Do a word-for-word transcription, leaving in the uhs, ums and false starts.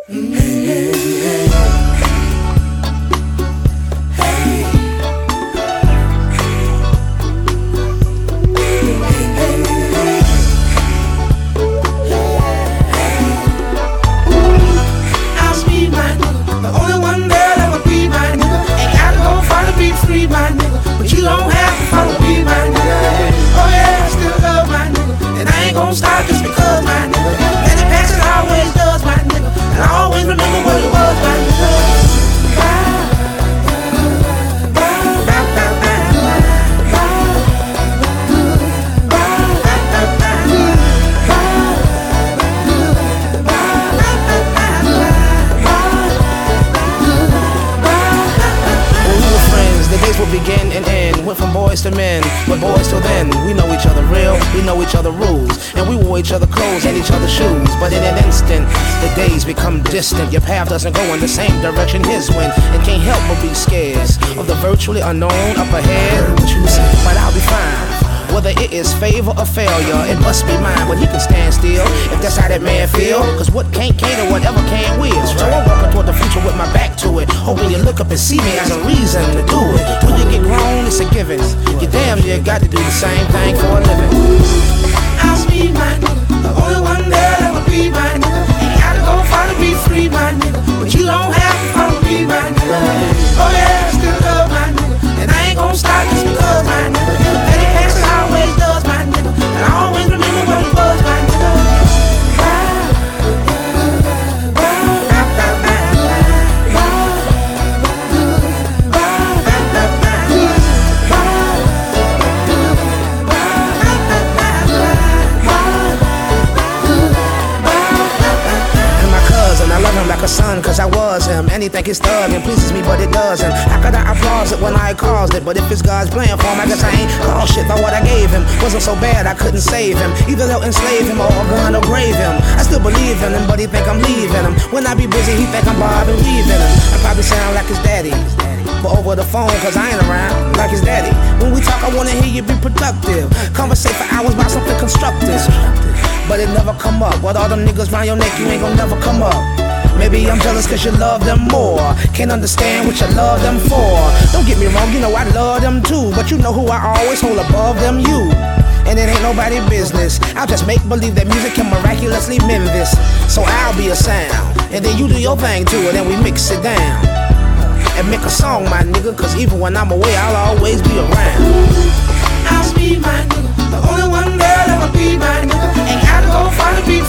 Begin and end, went from boys to men, but boys till then, we know each other real, we know each other rules, and we wore each other clothes and each other's shoes. But in an instant, the days become distant. Your path doesn't go in the same direction his went, and can't help but be scared of the virtually unknown up ahead. But I'll be fine. Whether it is favor or failure, it must be mine. But he can stand still if that's how that man feel. Cause what can't cater, whatever can will. So I'm walking toward the future with my back to it, hoping you look up and see me as a reason to do it. When you get grown, it's a given. You damn near got to do the same thing for a living. I'll be my nigga, the only one there that will be my nigga. Ain't gotta go far to be free, my nigga, but you don't have to follow me, my nigga. Oh yeah, I still love my nigga, and I ain't gonna stop just because my nigga. Petty passion always does, my nigga, and I always remember what it was, my nigga. Like a son, cause I was him. Anything is thug and pleases me, but it doesn't. How could I applause it when I caused it? But if it's God's plan for him, I guess I ain't called shit. Thought what I gave him wasn't so bad, I couldn't save him. Either they'll enslave him or a gun or grave him. I still believe in him, but he think I'm leaving him. When I be busy, he think I'm Bob and leaving him. I probably sound like his daddy, but over the phone, cause I ain't around like his daddy. When we talk, I wanna hear you be productive. Conversate for hours about something constructive, but it never come up. With all them niggas round your neck, you ain't gon' never come up. Maybe I'm jealous cause you love them more. Can't understand what you love them for. Don't get me wrong, you know I love them too, but you know who I always hold above them, you. And it ain't nobody's business. I'll just make believe that music can miraculously mend this. So I'll be a sound, and then you do your thing to it, and we mix it down and make a song, my nigga, cause even when I'm away, I'll always be around. I'll be my nigga, the only one there that will be my nigga. Ain't gotta go far to be